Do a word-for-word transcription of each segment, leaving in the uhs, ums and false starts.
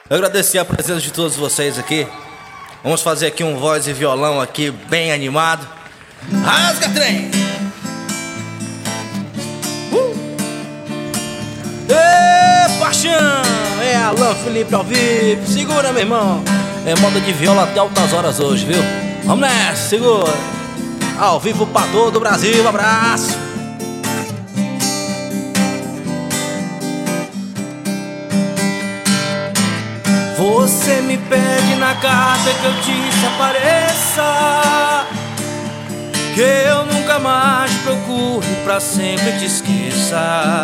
Eu agradecer a presença de todos vocês aqui. Vamos fazer aqui um voz e violão aqui bem animado. Rasga, trem! Uh! Ê, paixão! É Alan Felipe ao vivo. Segura, meu irmão. É moda de viola até altas horas hoje, viu? Vamos nessa, segura. Ao vivo pra todo o Brasil, um abraço. Você me pede na carta que eu desapareça, que eu nunca mais te procure, pra sempre te esqueça.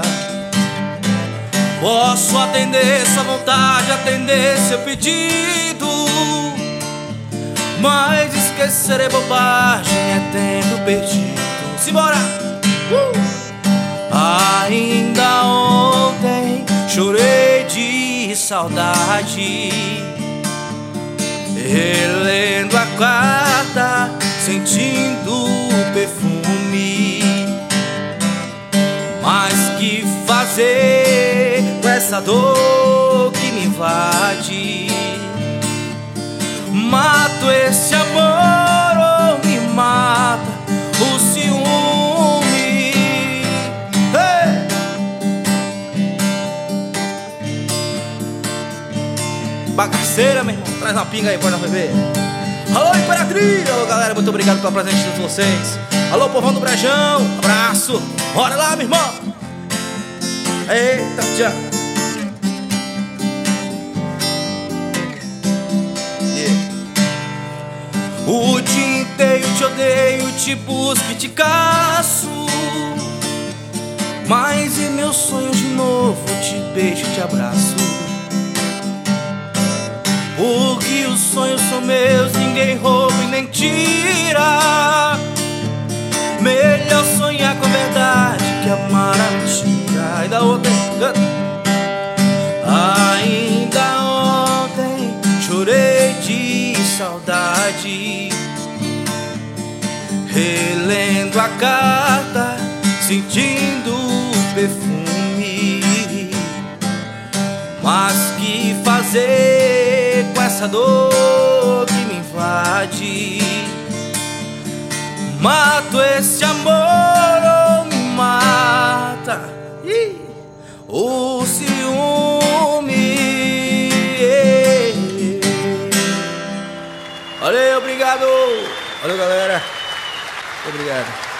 Posso atender sua vontade, atender seu pedido, mas esquecer é bobagem, é tempo perdido. Simbora! Uh! Ainda ontem chorei de saudade, relendo a carta, sentindo o perfume. Mas que fazer com essa dor que me invade? Mato esse amor ou me mata o ciúme? Hey! Bagaceira, meu irmão, traz uma pinga aí pra nós beber. Alô, Imperatriz! Alô, galera, muito obrigado pela presença de todos vocês. Alô, povão do Brejão, abraço. Bora lá, meu irmão. Eita, tchau. O dia inteiro te odeio, te busco e te caço, mas em meus sonhos de novo te beijo e te abraço. Porque os sonhos são meus, ninguém rouba e nem tira. Melhor sonhar com a verdade que amar a mentira. Ainda ontem, ainda ontem chorei de saudade, relendo a carta, sentindo o perfume. Mas que fazer com essa dor que me invade? Mato esse amor ou me mata Ih, o ciúme. Valeu, obrigado. Valeu, galera. Obrigado.